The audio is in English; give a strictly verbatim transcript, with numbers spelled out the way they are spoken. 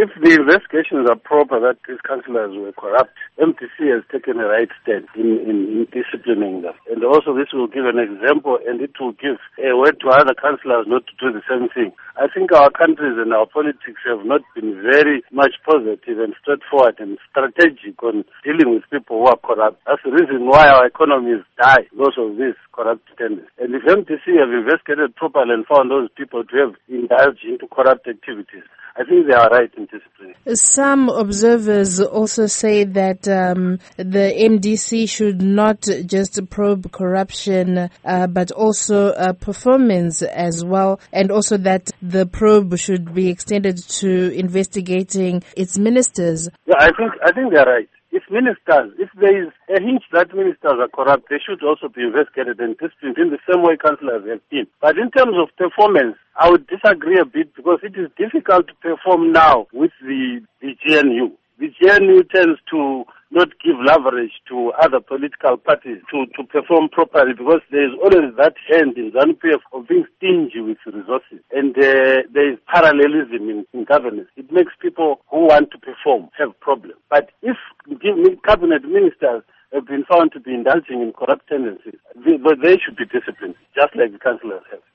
if the investigations are proper that these councillors were corrupt, M D C has taken a right stand in, in, in disciplining them. And also this will give an example, and it will give a word to other councillors not to do the same thing. I think our countries and our politics have not been very much positive and straightforward and strategic on dealing with people who are corrupt. That's the reason why our economies die because of this corrupt tendency. And if M D C have investigated properly and found those people to have indulged into corrupt activities, I think they are right in disciplining. Some observers also say that um, the M D C should not just probe corruption, uh, but also uh, performance as well, and also that the probe should be extended to investigating its ministers. Yeah, I think I think they are right. If ministers, if there is a hint that ministers are corrupt, they should also be investigated and disciplined in the same way councillors have been. But in terms of performance, I would disagree a bit because it is difficult to perform now with the, the G N U. The G N U tends to not give leverage to other political parties to, to perform properly because there is always that hand in ZANU-P F of being stingy with resources. And uh, there is parallelism in, in governance. It makes people who want to perform have problems. But if cabinet ministers have been found to be indulging in corrupt tendencies, they, they should be disciplined, just like the councillors have.